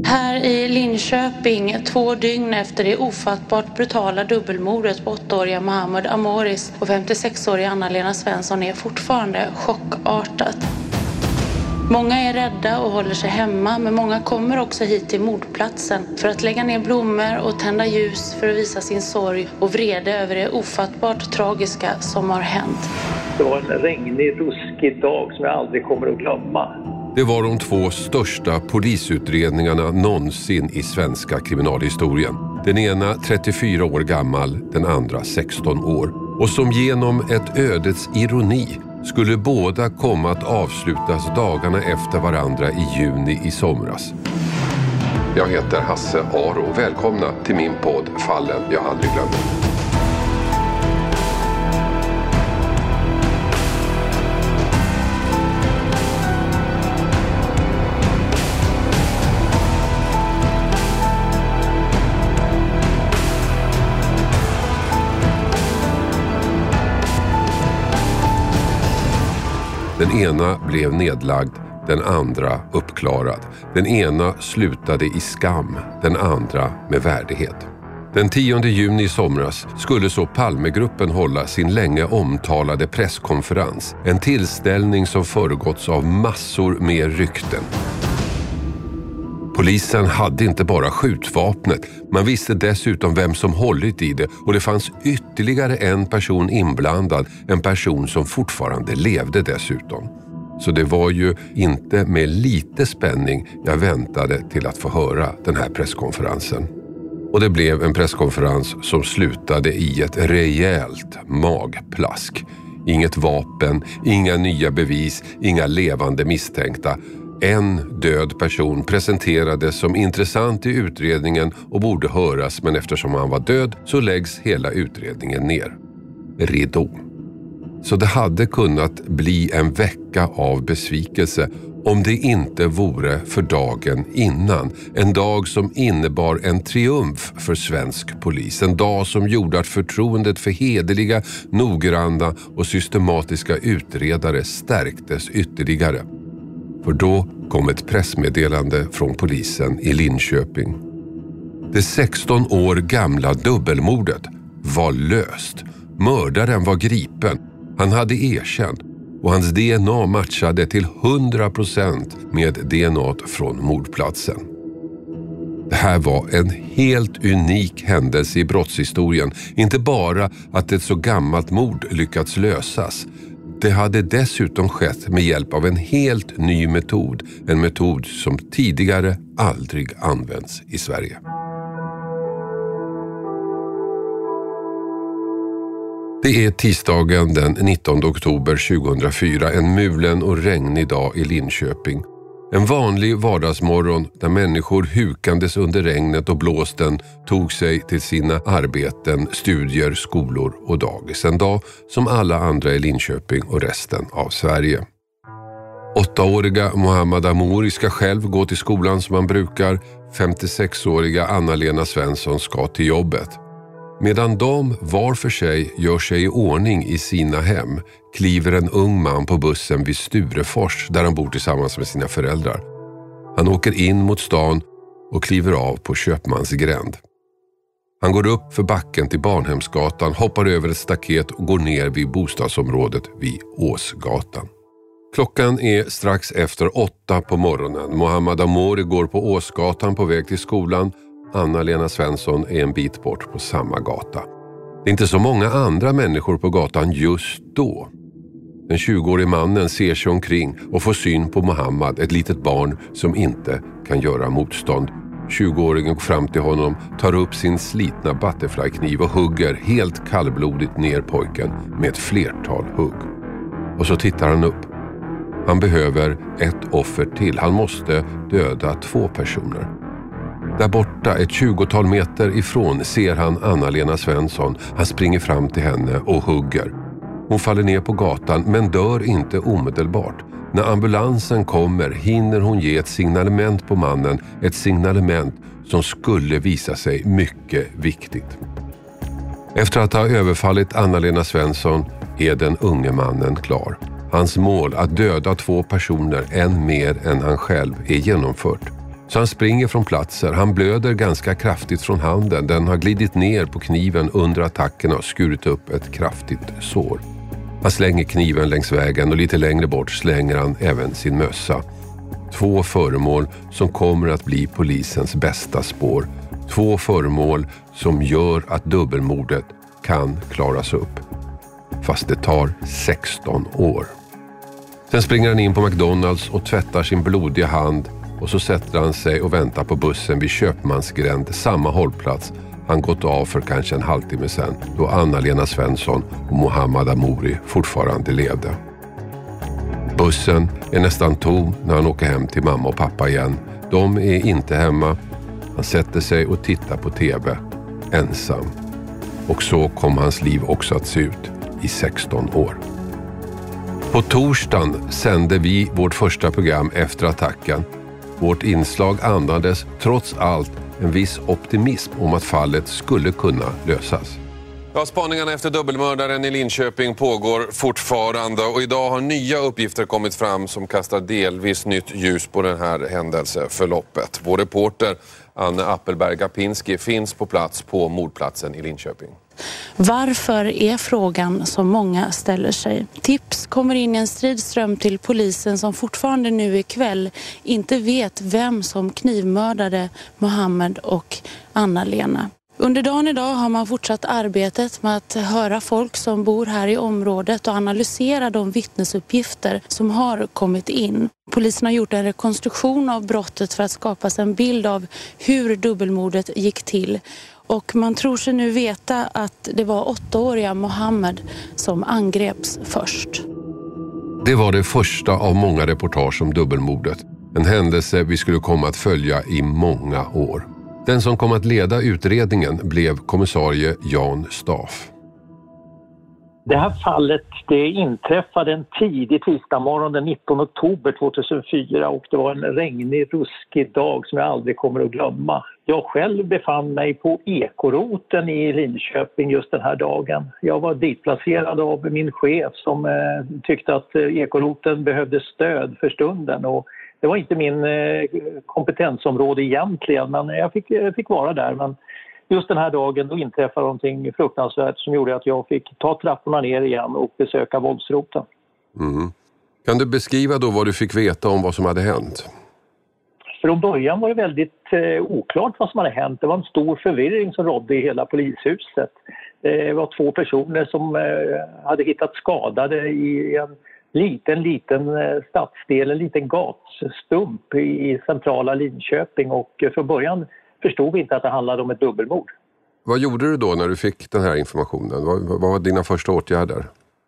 Här i Linköping, 2 dygn efter det ofattbart brutala dubbelmordet på 8-åriga Mohammad Amoris och 56-åriga Anna-Lena Svensson är fortfarande chockartat. Många är rädda och håller sig hemma, men många kommer också hit till mordplatsen för att lägga ner blommor och tända ljus för att visa sin sorg och vrede över det ofattbart tragiska som har hänt. Det var en regnig, ruskig dag som jag aldrig kommer att glömma. Det var de 2 största polisutredningarna någonsin i svenska kriminalhistorien. Den ena 34 år gammal, den andra 16 år. Och som genom ett ödets ironi skulle båda komma att avslutas dagarna efter varandra i juni i somras. Jag heter Hasse Aro. Välkomna till min podd Fallen jag aldrig glömmer. Den ena blev nedlagd, den andra uppklarad. Den ena slutade i skam, den andra med värdighet. Den 10 juni i somras skulle så Palmegruppen hålla sin länge omtalade presskonferens. En tillställning som föregåtts av massor med rykten. Polisen hade inte bara skjutvapnet, man visste dessutom vem som hållit i det och det fanns ytterligare en person inblandad, en person som fortfarande levde dessutom. Så det var ju inte med lite spänning jag väntade till att få höra den här presskonferensen. Och det blev en presskonferens som slutade i ett rejält magplask. Inget vapen, inga nya bevis, inga levande misstänkta. En död person presenterades som intressant i utredningen och borde höras, men eftersom han var död så läggs hela utredningen ner. Ridå. Så det hade kunnat bli en vecka av besvikelse om det inte vore för dagen innan. En dag som innebar en triumf för svensk polis. En dag som gjorde att förtroendet för hederliga, noggranna och systematiska utredare stärktes ytterligare. För då kom ett pressmeddelande från polisen i Linköping. Det 16 år gamla dubbelmordet var löst. Mördaren var gripen. Han hade erkänt och hans DNA matchade till 100% med DNA från mordplatsen. Det här var en helt unik händelse i brottshistorien. Inte bara att ett så gammalt mord lyckats lösas. Det hade dessutom skett med hjälp av en helt ny metod. En metod som tidigare aldrig använts i Sverige. Det är tisdagen den 19 oktober 2004, en mulen och regnig dag i Linköping. En vanlig vardagsmorgon där människor hukandes under regnet och blåsten tog sig till sina arbeten, studier, skolor och dagis. En dag som alla andra i Linköping och resten av Sverige. 8-åriga Mohammad Amoris ska själv gå till skolan som han brukar. 56-åriga Anna-Lena Svensson ska till jobbet. Medan de var för sig gör sig i ordning i sina hem kliver en ung man på bussen vid Sturefors där han bor tillsammans med sina föräldrar. Han åker in mot stan och kliver av på Köpmansgränd. Han går upp för backen till Barnhemsgatan, hoppar över ett staket och går ner vid bostadsområdet vid Åsgatan. Klockan är strax efter 8 på morgonen. Mohammad Amori går på Åsgatan på väg till skolan. Anna-Lena Svensson är en bit bort på samma gata. Det är inte så många andra människor på gatan just då. Den 20-årige mannen ser sig omkring och får syn på Mohammad, ett litet barn som inte kan göra motstånd. 20-åringen går fram till honom, tar upp sin slitna butterflykniv och hugger helt kallblodigt ner pojken med ett flertal hugg. Och så tittar han upp. Han behöver ett offer till. Han måste döda 2 personer. Där borta, ett 20-tal meter ifrån, ser han Anna-Lena Svensson. Han springer fram till henne och hugger. Hon faller ner på gatan men dör inte omedelbart. När ambulansen kommer hinner hon ge ett signalement på mannen. Ett signalement som skulle visa sig mycket viktigt. Efter att ha överfallit Anna-Lena Svensson är den unge mannen klar. Hans mål att döda 2 personer, en mer än han själv, är genomfört. Så han springer från platser. Han blöder ganska kraftigt från handen. Den har glidit ner på kniven under attacken och skurit upp ett kraftigt sår. Han slänger kniven längs vägen och lite längre bort slänger han även sin mössa. 2 föremål som kommer att bli polisens bästa spår. 2 föremål som gör att dubbelmordet kan klaras upp. Fast det tar 16 år. Sen springer han in på McDonalds och tvättar sin blodiga hand och så sätter han sig och väntar på bussen vid Köpmansgränd, samma hållplats han gått av för kanske en halvtimme sedan, då Anna-Lena Svensson och Mohammad Amouri fortfarande levde. Bussen är nästan tom när han åker hem till mamma och pappa igen. De är inte hemma. Han sätter sig och tittar på tv, ensam. Och så kom hans liv också att se ut i 16 år. På torsdagen sände vi vårt första program efter attacken. Vårt inslag andades trots allt en viss optimism om att fallet skulle kunna lösas. Ja, spaningarna efter dubbelmördaren i Linköping pågår fortfarande och idag har nya uppgifter kommit fram som kastar delvis nytt ljus på den här händelseförloppet. Vår reporter Anne Appelberg-Gapinski finns på plats på mordplatsen i Linköping. Varför är frågan som många ställer sig. Tips kommer in i en stridström till polisen som fortfarande nu ikväll inte vet vem som knivmördade Mohammed och Anna-Lena. Under dagen idag har man fortsatt arbetet med att höra folk som bor här i området och analysera de vittnesuppgifter som har kommit in. Polisen har gjort en rekonstruktion av brottet för att skapa sig en bild av hur dubbelmordet gick till. Och man tror sig nu veta att det var 8-åriga Mohammed som angreps först. Det var det första av många reportage om dubbelmordet. En händelse vi skulle komma att följa i många år. Den som kom att leda utredningen blev kommissarie Jan Staff. Det här fallet det inträffade en tidig tisdagsmorgon den 19 oktober 2004 och det var en regnig, ruskig dag som jag aldrig kommer att glömma. Jag själv befann mig på ekoroten i Linköping just den här dagen. Jag var ditplacerad av min chef som tyckte att ekoroten behövde stöd för stunden och det var inte min kompetensområde egentligen, men jag fick vara där. Men just den här dagen då inträffade någonting fruktansvärt som gjorde att jag fick ta trapporna ner igen och besöka våldsroten. Mm. Kan du beskriva då vad du fick veta om vad som hade hänt? Från början var det väldigt oklart vad som hade hänt. Det var en stor förvirring som rådde i hela polishuset. Det var 2 personer som hade hittat skadade i en liten stadsdel, en liten gatstump i centrala Linköping och från början förstod vi inte att det handlade om ett dubbelmord. Vad gjorde du då när du fick den här informationen? Vad var dina första åtgärder?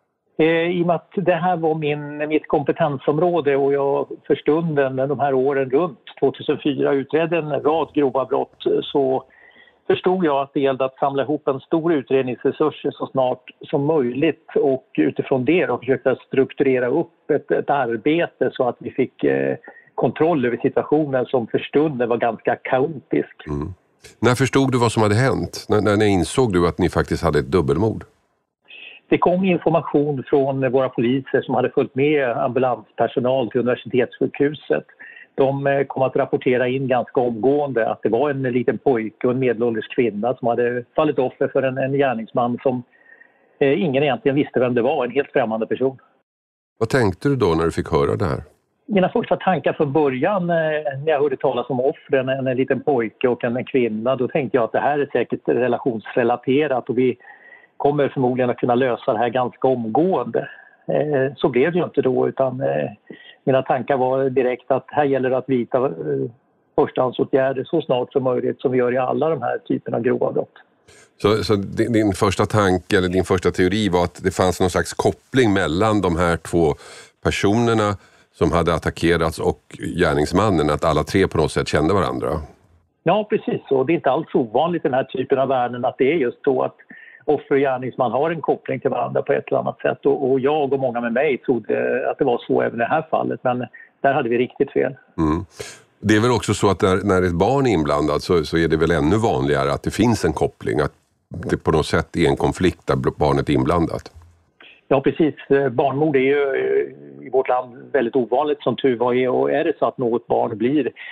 I och med att det här var mitt kompetensområde och jag för stunden de här åren runt 2004 utredde en rad grova brott så förstod jag att det gällde att samla ihop en stor utredningsresurs så snart som möjligt och utifrån det då försökte strukturera upp ett arbete så att vi fick kontroll över situationen som för stunden var ganska kaotisk. Mm. När förstod du vad som hade hänt? När insåg du att ni faktiskt hade ett dubbelmord? Det kom information från våra poliser som hade följt med ambulanspersonal till universitetssjukhuset. De kom att rapportera in ganska omgående att det var en liten pojke och en medelålders kvinna som hade fallit offer för en gärningsman som ingen egentligen visste vem det var, en helt främmande person. Vad tänkte du då när du fick höra det här? Mina första tankar från början när jag hörde talas om offren, en liten pojke och en kvinna, då tänkte jag att det här är säkert relationsrelaterat och vi kommer förmodligen att kunna lösa det här ganska omgående. Så blev det ju inte då utan mina tankar var direkt att här gäller det att vidta förstahandsåtgärder så snart som möjligt som vi gör i alla de här typerna av grova brott. Så din första tanke eller din första teori var att det fanns någon slags koppling mellan de här 2 personerna som hade attackerats och gärningsmannen, att alla 3 på något sätt kände varandra? Ja, precis så. Det är inte alls ovanligt i den här typen av världen att det är just så att offer och gärningsman har en koppling till varandra på ett eller annat sätt. Och jag och många med mig trodde att det var så även i det här fallet, men där hade vi riktigt fel. Mm. Det är väl också så att när ett barn är inblandat så är det väl ännu vanligare att det finns en koppling, att det på något sätt är en konflikt där barnet är inblandat. Ja, precis. Barnmord är ju i vårt land väldigt ovanligt som tur var, och är det så att något barn blir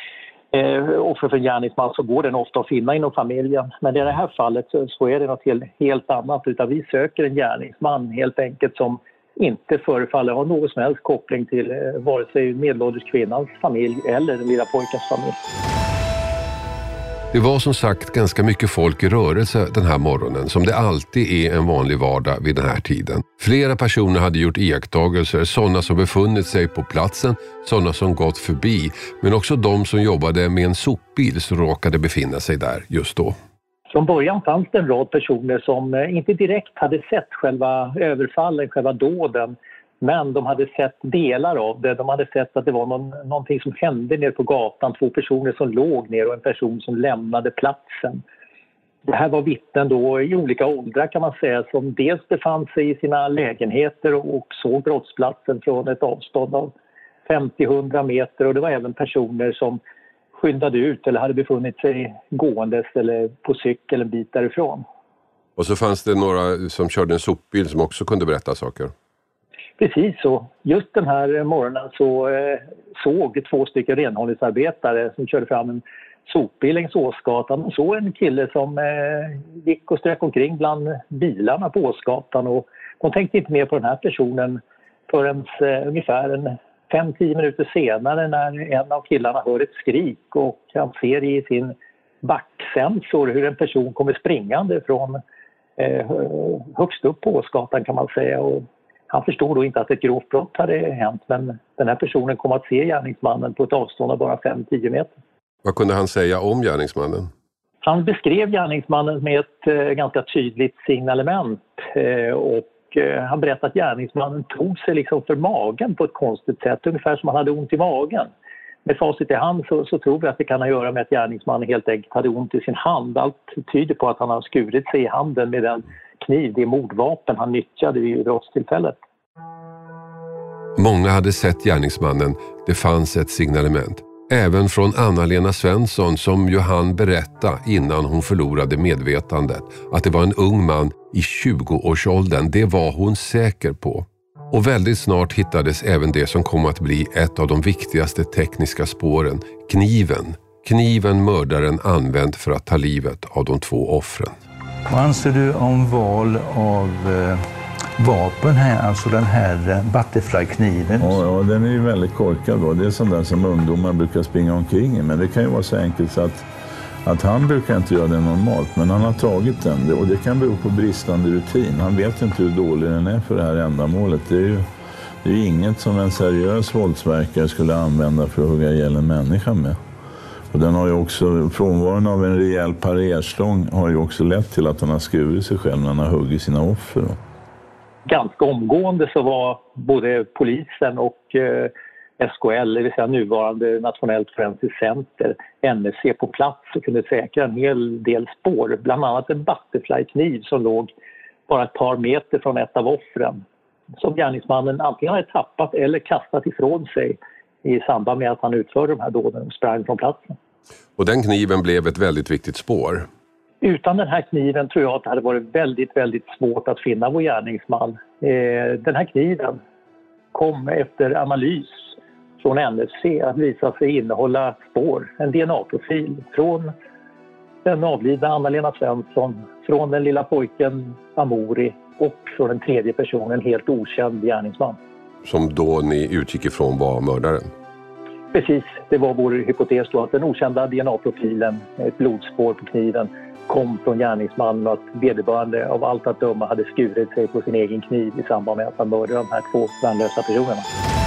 offer för en gärningsman så går den ofta att finna inom familjen. Men i det här fallet så är det något helt annat, utan vi söker en gärningsman helt enkelt som inte förefaller ha någon som helst koppling till vare sig medelålders kvinnans familj eller den lilla pojkens familj. Det var som sagt ganska mycket folk i rörelse den här morgonen, som det alltid är en vanlig vardag vid den här tiden. Flera personer hade gjort iakttagelser, sådana som befunnit sig på platsen, sådana som gått förbi, men också de som jobbade med en sopbil som råkade befinna sig där just då. Från början fanns det en rad personer som inte direkt hade sett själva överfallen, själva dåden. Men de hade sett delar av det. De hade sett att det var någonting som hände nere på gatan. 2 personer som låg ner och en person som lämnade platsen. Det här var vittnen då i olika åldrar kan man säga, som dels befann sig i sina lägenheter och såg brottsplatsen från ett avstånd av 50-100 meter. Och det var även personer som skyndade ut eller hade befunnit sig gåendes eller på cykel en bit därifrån. Och så fanns det några som körde en sopbil som också kunde berätta saker. Precis så. Just den här morgonen så såg 2 stycken renhållningsarbetare som körde fram en sopbil längs Åsgatan. Och så en kille som gick och strök omkring bland bilarna på Åsgatan. Och de tänkte inte mer på den här personen förrän ungefär 5-10 minuter senare när en av killarna hör ett skrik och han ser i sin backsensor hur en person kommer springande från högst upp på Åsgatan kan man säga. Och han förstod då inte att ett grovt brott hade hänt, men den här personen kom att se gärningsmannen på ett avstånd av bara 5-10 meter. Vad kunde han säga om gärningsmannen? Han beskrev gärningsmannen med ett ganska tydligt signalement och han berättade att gärningsmannen tog sig liksom för magen på ett konstigt sätt, ungefär som han hade ont i magen. Med facit i hand så tror vi att det kan ha att göra med att gärningsmannen helt enkelt hade ont i sin hand. Allt tyder på att han har skurit sig i handen med den kniv, det mordvapen han nyttjade vid brottstillfället. Många hade sett gärningsmannen. Det fanns ett signalement. Även från Anna-Lena Svensson som Johan berättade innan hon förlorade medvetandet. Att det var en ung man i 20-årsåldern, det var hon säker på. Och väldigt snart hittades även det som kom att bli ett av de viktigaste tekniska spåren, kniven. Kniven mördaren använt för att ta livet av de 2 offren. Vad anser du om val av vapen här, alltså den här butterfly-kniven? Ja, den är ju väldigt korkad då. Det är sånt där som ungdomar brukar springa omkring i. Men det kan ju vara så enkelt så att han brukar inte göra det normalt. Men han har tagit den och det kan bero på bristande rutin. Han vet inte hur dålig den är för det här ändamålet. Det är ju inget som en seriös våldsverkare skulle använda för att hugga ihjäl en människa med. Och den har ju också, frånvaron av en rejäl parerslång har ju också lett till att han har skurit sig själv när han har huggit sina offer. Ganska omgående så var både polisen och SKL, det vill säga nuvarande Nationellt Forensiskt Center, NSC på plats och kunde säkra en hel del spår. Bland annat en butterfly-kniv som låg bara ett par meter från ett av offren. Som gärningsmannen antingen hade tappat eller kastat ifrån sig i samband med att han utförde de här dåden och sprang från platsen. Och den kniven blev ett väldigt viktigt spår. Utan den här kniven tror jag att det hade varit väldigt, väldigt svårt att finna vår gärningsman. Den här kniven kom efter analys från NFC att visa sig innehålla spår, en DNA-profil från den avlidna Anna-Lena Svensson, från den lilla pojken Amori och från den tredje personen, helt okänd gärningsman. Som då ni utgick ifrån var mördaren? Precis, det var vår hypotes då att den okända DNA-profilen, ett blodspår på kniven, kom från gärningsmannen och att vederbörande av allt att döma hade skurit sig på sin egen kniv i samband med att han mördade de här 2 värnlösa personerna.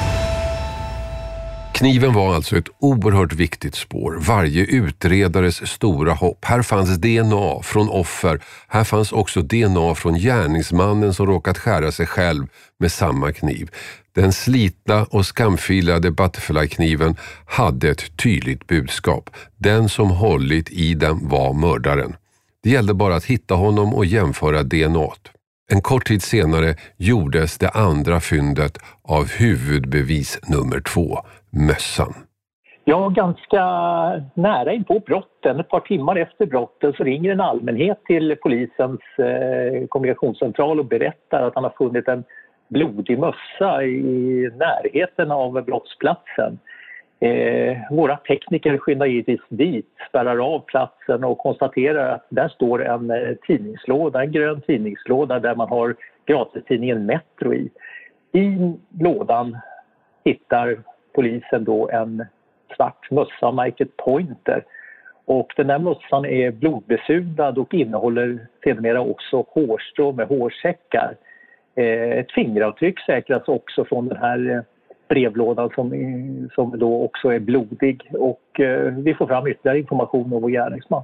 Kniven var alltså ett oerhört viktigt spår, varje utredares stora hopp. Här fanns DNA från offer, här fanns också DNA från gärningsmannen som råkat skära sig själv med samma kniv. Den slitna och skamfilade butterfly-kniven hade ett tydligt budskap. Den som hållit i den var mördaren. Det gällde bara att hitta honom och jämföra DNAt. En kort tid senare gjordes det andra fyndet av huvudbevis nummer 2, mössan. Ja, ganska nära in på brotten, ett par timmar efter brotten, så ringer en allmänhet till polisens kommunikationscentral och berättar att han har funnit en blodig mössa i närheten av brottsplatsen. Våra tekniker skyndar givetvis dit, spärrar av platsen och konstaterar att där står en tidningslåda, en grön tidningslåda där man har gratistidningen Metro i. I lådan hittar polisen då en svart mössa märket Pointer. Och den där mössan är blodbesudlad och innehåller sedermera också hårstrå med hårsäckar. Ett fingeravtryck säkras också från den här brevlådan som då också är blodig. Och vi får fram ytterligare information om vår gärningsman.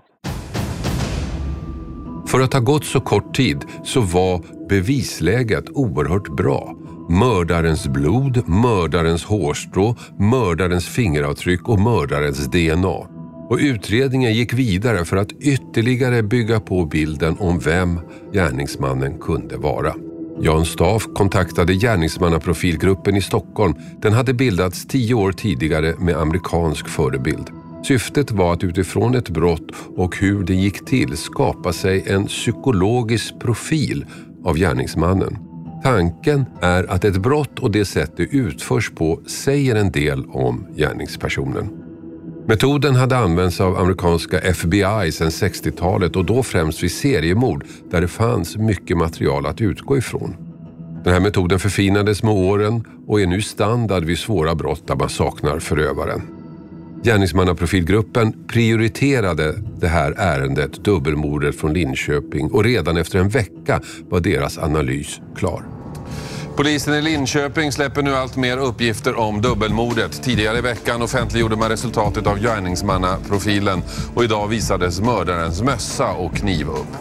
För att ha gått så kort tid så var bevisläget oerhört bra. Mördarens blod, mördarens hårstrå, mördarens fingeravtryck och mördarens DNA. Och utredningen gick vidare för att ytterligare bygga på bilden om vem gärningsmannen kunde vara. Jan Staff kontaktade gärningsmannaprofilgruppen i Stockholm. Den hade bildats 10 år tidigare med amerikansk förebild. Syftet var att utifrån ett brott och hur det gick till skapa sig en psykologisk profil av gärningsmannen. Tanken är att ett brott och det sätt det utförs på säger en del om gärningspersonen. Metoden hade använts av amerikanska FBI sedan 60-talet och då främst vid seriemord där det fanns mycket material att utgå ifrån. Den här metoden förfinades med åren och är nu standard vid svåra brott där man saknar förövaren. Gärningsmannaprofilgruppen prioriterade det här ärendet, dubbelmordet från Linköping, och redan efter en vecka var deras analys klar. Polisen i Linköping släpper nu allt mer uppgifter om dubbelmordet. Tidigare i veckan offentliggjorde man resultatet av gärningsmannaprofilen och idag visades mördarens mössa och kniv upp.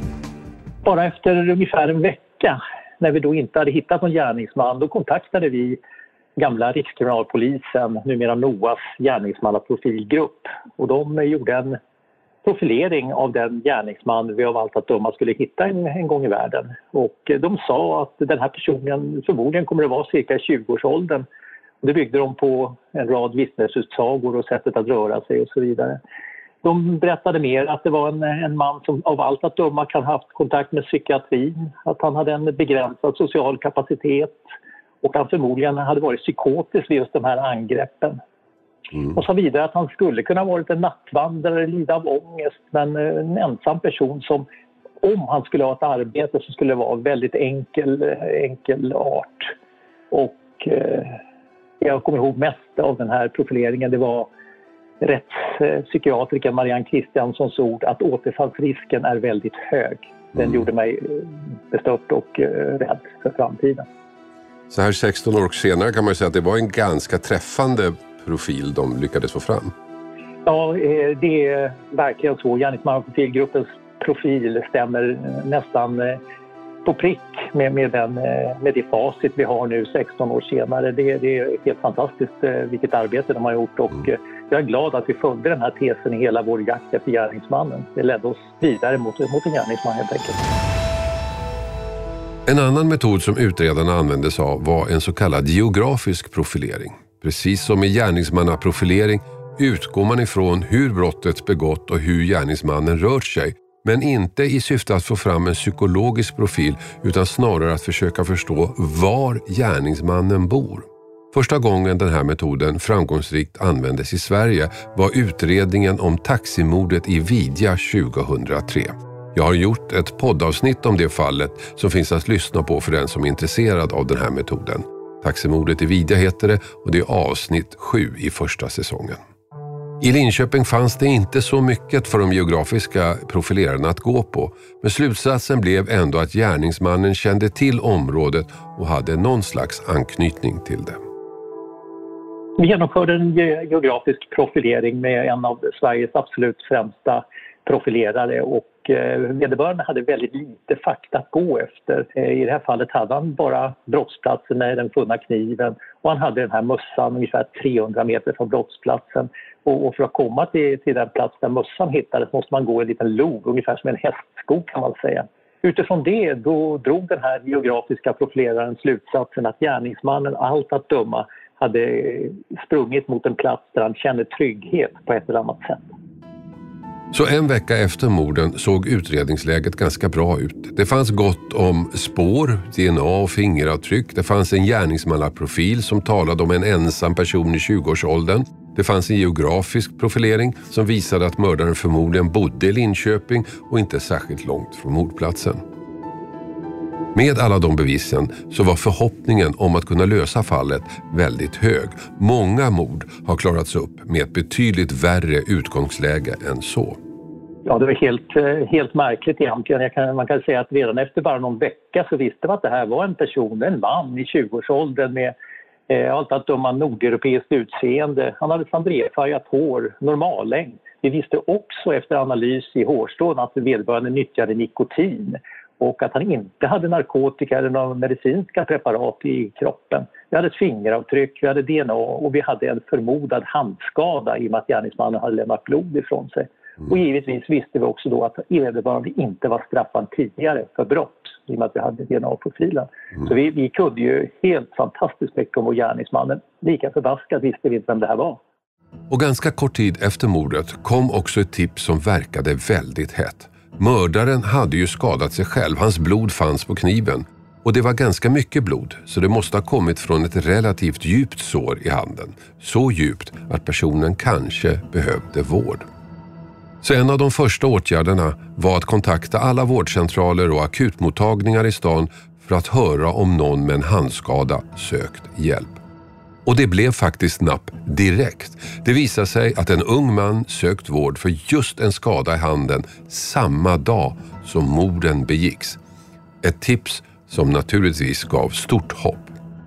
Bara efter ungefär en vecka, när vi då inte hade hittat någon gärningsman, då kontaktade vi gamla Rikskriminalpolisen, numera NOAs gärningsmannaprofilgrupp. Och de gjorde en profilering av den gärningsman vi av allt att döma skulle hitta en gång i världen. Och de sa att den här personen förmodligen kommer att vara cirka 20-årsåldern. Det byggde de på en rad vittnesutsagor och sättet att röra sig och så vidare. De berättade mer att det var en man som av allt att döma kan ha haft kontakt med psykiatrin, att han hade en begränsad social kapacitet och han förmodligen hade varit psykotisk vid just de här angreppen. Och så vidare att han skulle kunna ha varit en nattvandrare, lida av ångest, men en ensam person som, om han skulle ha ett arbete, så skulle det vara väldigt enkel art. Och jag kommer ihåg mest av den här profileringen, det var rättspsykiatriken Marianne Kristianssons ord att återfallsrisken är väldigt hög. Den gjorde mig bestört och rädd för framtiden. Så här 16 år senare kan man säga att det var en ganska träffande profil de lyckades få fram. Ja, det är verkligen så. Gärningsmannaprofilgruppens profil stämmer nästan på prick med det facit vi har nu 16 år senare. Det är helt fantastiskt vilket arbete de har gjort och jag är glad att vi följde den här tesen i hela vår jakt efter gärningsmannen. Det ledde oss vidare mot en gärningsman helt enkelt. En annan metod som utredarna använde sig av var en så kallad geografisk profilering. Precis som i gärningsmannaprofilering utgår man ifrån hur brottet begått och hur gärningsmannen rört sig, men inte i syfte att få fram en psykologisk profil utan snarare att försöka förstå var gärningsmannen bor. Första gången den här metoden framgångsrikt användes i Sverige var utredningen om taximordet i Vidja 2003. Jag har gjort ett poddavsnitt om det fallet som finns att lyssna på för den som är intresserad av den här metoden. Taximordet i Vidja heter det och det är avsnitt 7 i första säsongen. I Linköping fanns det inte så mycket för de geografiska profilerarna att gå på, men slutsatsen blev ändå att gärningsmannen kände till området och hade någon slags anknytning till det. Vi genomförde en geografisk profilering med en av Sveriges absolut främsta profilerare och vederbörande hade väldigt lite fakta att gå efter. I det här fallet hade han bara brottsplatsen med den funna kniven och han hade den här mössan ungefär 300 meter från brottsplatsen. Och för att komma till den plats där mössan hittades måste man gå en liten log, ungefär som en hästskog kan man säga. Utifrån det då drog den här geografiska profileraren slutsatsen att gärningsmannen allt att döma hade sprungit mot en plats där han kände trygghet på ett eller annat sätt. Så en vecka efter morden såg utredningsläget ganska bra ut. Det fanns gott om spår, DNA och fingeravtryck. Det fanns en gärningsmannaprofil som talade om en ensam person i 20-årsåldern. Det fanns en geografisk profilering som visade att mördaren förmodligen bodde i Linköping och inte särskilt långt från mordplatsen. Med alla de bevisen så var förhoppningen om att kunna lösa fallet väldigt hög. Många mord har klarats upp med ett betydligt värre utgångsläge än så. Ja, det var helt märkligt egentligen. Man kan säga att redan efter bara någon vecka så visste man att det här var en man i 20-årsåldern med allt att döma nordeuropeiskt utseende. Han hade sandrefärgat hår, normallängd. Vi visste också efter analys i hårstrån att vederbörande nyttjade nikotin och att han inte hade narkotika eller några medicinska preparat i kroppen. Vi hade ett fingeravtryck, vi hade DNA och vi hade en förmodad handskada i och med att gärningsmannen hade lämnat blod ifrån sig. Och givetvis visste vi också då att vederbörande inte var straffad tidigare för brott i och med att vi hade DNA-profilen. Så vi kunde ju helt fantastiskt mycket om vår gärningsmannen. Lika förbaskat visste vi inte vem det här var. Och ganska kort tid efter mordet kom också ett tips som verkade väldigt hett. Mördaren hade ju skadat sig själv, hans blod fanns på kniven. Och det var ganska mycket blod, så det måste ha kommit från ett relativt djupt sår i handen. Så djupt att personen kanske behövde vård. Så en av de första åtgärderna var att kontakta alla vårdcentraler och akutmottagningar i stan för att höra om någon med en handskada sökt hjälp. Och det blev faktiskt napp direkt. Det visade sig att en ung man sökt vård för just en skada i handen samma dag som morden begicks. Ett tips som naturligtvis gav stort hopp.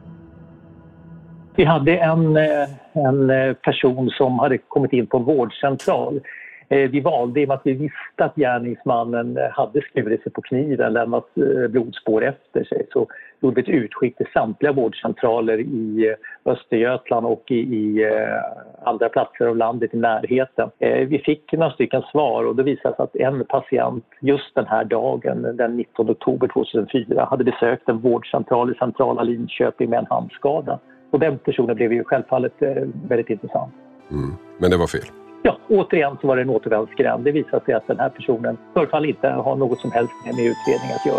Vi hade en person som hade kommit in på en vårdcentral. Vi valde, i och med att vi visste att gärningsmannen hade skurit sig på kniven, lämnat blodspår efter sig, så gjorde vi ett utskick till samtliga vårdcentraler i Östergötland och i andra platser av landet i närheten. Vi fick några stycken svar och det visade sig att en patient just den här dagen, den 19 oktober 2004, hade besökt en vårdcentral i centrala Linköping med en handskada. Och den personen blev ju självfallet väldigt intressant. Men det var fel. Ja, återigen så var det en återvändsgränd. Det visade sig att den här personen förefaller inte ha något som helst med utredningen att göra.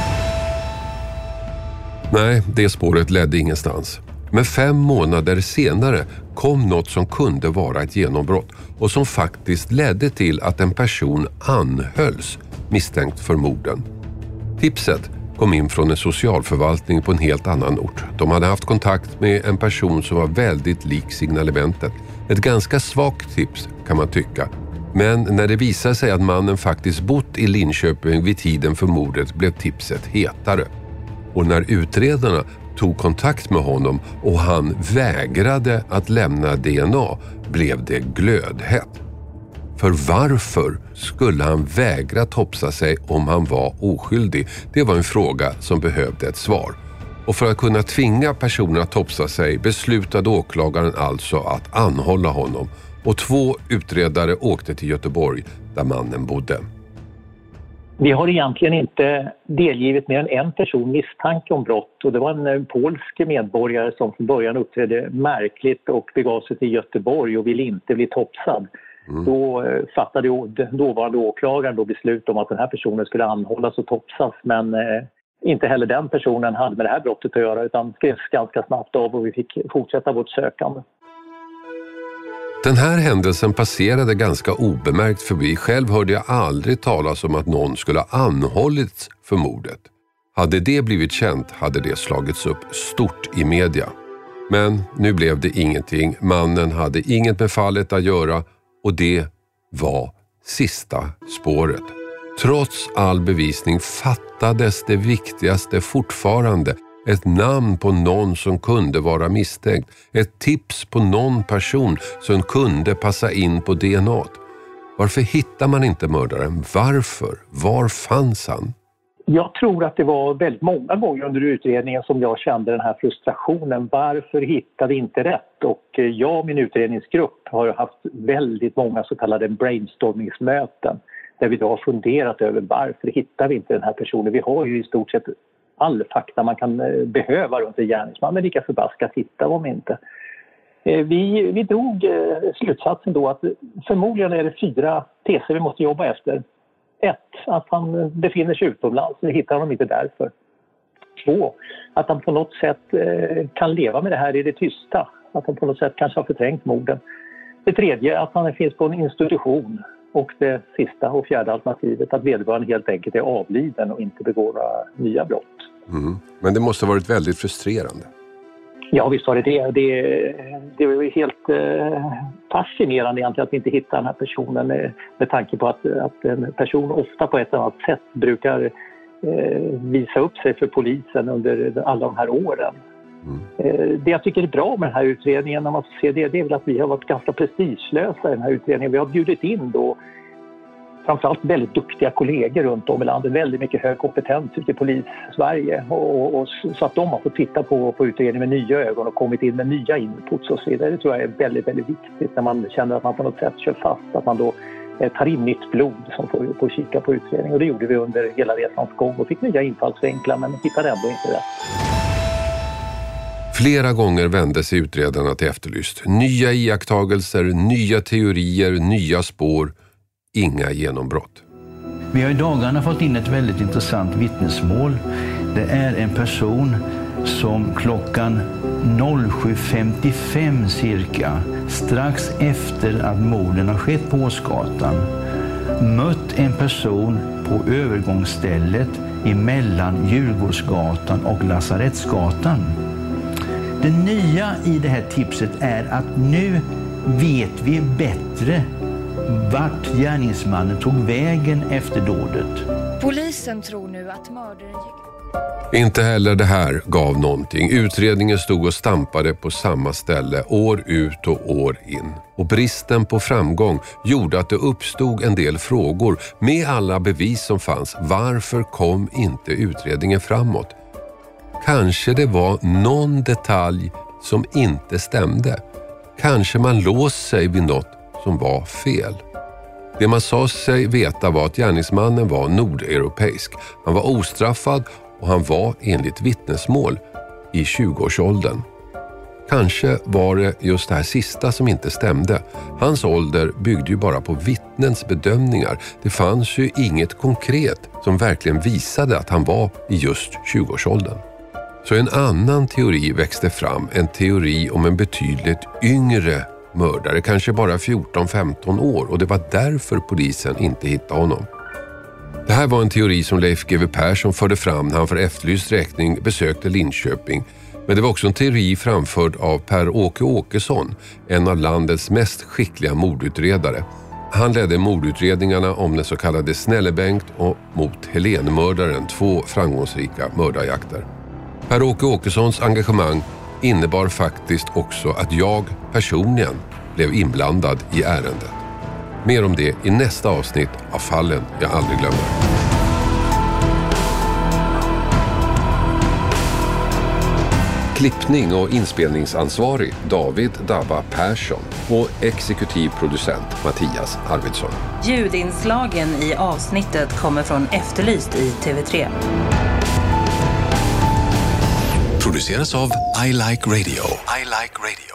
Nej, det spåret ledde ingenstans. Men 5 månader senare kom något som kunde vara ett genombrott och som faktiskt ledde till att en person anhölls misstänkt för morden. Tipset kom in från en socialförvaltning på en helt annan ort. De hade haft kontakt med en person som var väldigt lik signalementet. Ett ganska svagt tips kan man tycka. Men när det visade sig att mannen faktiskt bott i Linköping vid tiden för mordet blev tipset hetare. Och när utredarna tog kontakt med honom och han vägrade att lämna DNA blev det glödhett. För varför skulle han vägra topsa sig om han var oskyldig? Det var en fråga som behövde ett svar. Och för att kunna tvinga personen att topsa sig beslutade åklagaren alltså att anhålla honom. Och 2 utredare åkte till Göteborg där mannen bodde. Vi har egentligen inte delgivit mer än en person misstanke om brott och det var en polsk medborgare som från början uppträdde märkligt och begav sig till Göteborg och ville inte bli topsad. Då fattade dåvarande åklagaren då beslut om att den här personen skulle anhållas och topsas, men inte heller den personen hade med det här brottet att göra utan skrevs ganska snabbt av och vi fick fortsätta vårt sökande. Den här händelsen passerade ganska obemärkt förbi. Själv hörde jag aldrig talas om att någon skulle ha anhållits för mordet. Hade det blivit känt hade det slagits upp stort i media. Men nu blev det ingenting. Mannen hade inget med fallet att göra och det var sista spåret. Trots all bevisning fattades det viktigaste fortfarande. Ett namn på någon som kunde vara misstänkt. Ett tips på någon person som kunde passa in på DNA. Varför hittar man inte mördaren? Varför? Var fanns han? Jag tror att det var väldigt många gånger under utredningen som jag kände den här frustrationen. Varför hittade vi inte rätt? Och jag och min utredningsgrupp har haft väldigt många så kallade brainstormingsmöten. Där vi då har funderat över varför hittar vi inte den här personen? Vi har ju i stort sett all fakta man kan behöva runt en gärningsman, men lika förbaskat hittar vi inte. Vi drog slutsatsen då att förmodligen är det 4 teser vi måste jobba efter. 1. Att han befinner sig utomlands, vi hittar honom inte därför. 2. Att han på något sätt kan leva med det här i det tysta. Att han på något sätt kanske har förträngt morden. Det tredje, att han finns på en institution. Och det sista och fjärde alternativet, att vederbörande helt enkelt är avliden och inte begår några nya brott. Men det måste ha varit väldigt frustrerande. Ja, visst var det det. Det var ju helt fascinerande egentligen att vi inte hittar den här personen med tanke på att en person ofta på ett annat sätt brukar visa upp sig för polisen under alla de här åren. Det jag tycker är bra med den här utredningen när man får se det är väl att vi har varit ganska prestigelösa i den här utredningen. Vi har bjudit in då framförallt väldigt duktiga kollegor runt om i landet, väldigt mycket hög kompetens ute i polis-Sverige och så att de har fått titta på utredningen med nya ögon och kommit in med nya inputs och så vidare. Det tror jag är väldigt, väldigt viktigt när man känner att man på något sätt kör fast, att man då tar in nytt blod som får kika på utredningen. Och det gjorde vi under hela resans gång och fick nya infallsvinklar men hittade ändå inte rätt. Flera gånger vände sig utredarna till Efterlyst. Nya iakttagelser, nya teorier, nya spår. Inga genombrott. Vi har i dagarna fått in ett väldigt intressant vittnesmål. Det är en person som klockan 07.55 cirka, strax efter att morden har skett på Åsgatan, mött en person på övergångsstället emellan Djurgårdsgatan och Lasarettsgatan. Det nya i det här tipset är att nu vet vi bättre vart gärningsmannen tog vägen efter dådet. Polisen tror nu att mördaren gick... Inte heller det här gav någonting. Utredningen stod och stampade på samma ställe år ut och år in. Och bristen på framgång gjorde att det uppstod en del frågor med alla bevis som fanns. Varför kom inte utredningen framåt? Kanske det var någon detalj som inte stämde. Kanske man låst sig vid något som var fel. Det man sa sig veta var att gärningsmannen var nordeuropeisk. Han var ostraffad och han var enligt vittnesmål i 20-årsåldern. Kanske var det just det här sista som inte stämde. Hans ålder byggde ju bara på vittnens bedömningar. Det fanns ju inget konkret som verkligen visade att han var i just 20-årsåldern. Så en annan teori växte fram, en teori om en betydligt yngre mördare, kanske bara 14-15 år, och det var därför polisen inte hittade honom. Det här var en teori som Leif GW Persson förde fram när han för Efterlyst räkning besökte Linköping. Men det var också en teori framförd av Per-Åke Åkesson, en av landets mest skickliga mordutredare. Han ledde mordutredningarna om den så kallade Snällebengt och mot Helenmördaren, 2 framgångsrika mördarjakter. Per-Åke Åkessons engagemang innebar faktiskt också att jag personligen blev inblandad i ärendet. Mer om det i nästa avsnitt av Fallen jag aldrig glömmer. Klippning och inspelningsansvarig David Dabba Persson och exekutiv producent Mattias Arvidsson. Ljudinslagen i avsnittet kommer från Efterlyst i TV3. Produceras av I Like Radio. I Like Radio.